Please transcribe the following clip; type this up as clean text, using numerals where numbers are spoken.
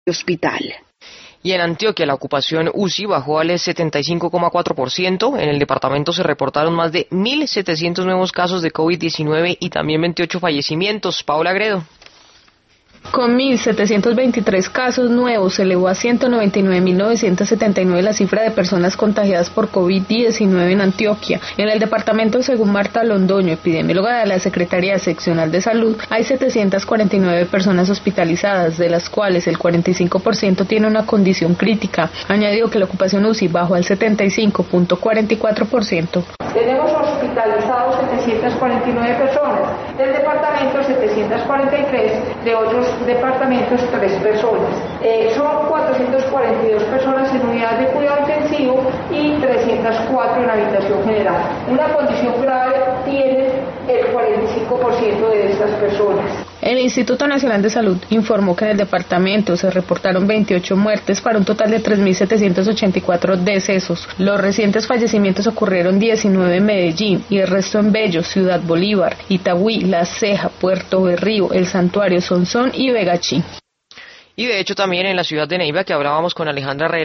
hospital. Y en Antioquia la ocupación UCI bajó al 75,4%. En el departamento se reportaron más de 1.700 nuevos casos de COVID-19 y también 28 fallecimientos. Paola Agredo. Con 1.723 casos nuevos, se elevó a 199.979 la cifra de personas contagiadas por COVID-19 en Antioquia. En el departamento, según Marta Londoño, epidemióloga de la Secretaría Seccional de Salud, hay 749 personas hospitalizadas, de las cuales el 45% tiene una condición crítica. Añadió que la ocupación UCI bajó al 75,44%. Tenemos hospitalizados 749 personas, del departamento 743, de otros departamentos 3 personas. Son 442 personas en unidad de cuidado intensivo y 304 en habitación general. Una condición grave tiene el 45% de estas personas. El Instituto Nacional de Salud informó que en el departamento se reportaron 28 muertes para un total de 3.784 decesos. Los recientes fallecimientos ocurrieron 19 en Medellín y el resto en Bello, Ciudad Bolívar, Itagüí, La Ceja, Puerto Berrío, El Santuario, Sonsón y Vegachí. Y de hecho también en la ciudad de Neiva, que hablábamos con Alejandra Herrera,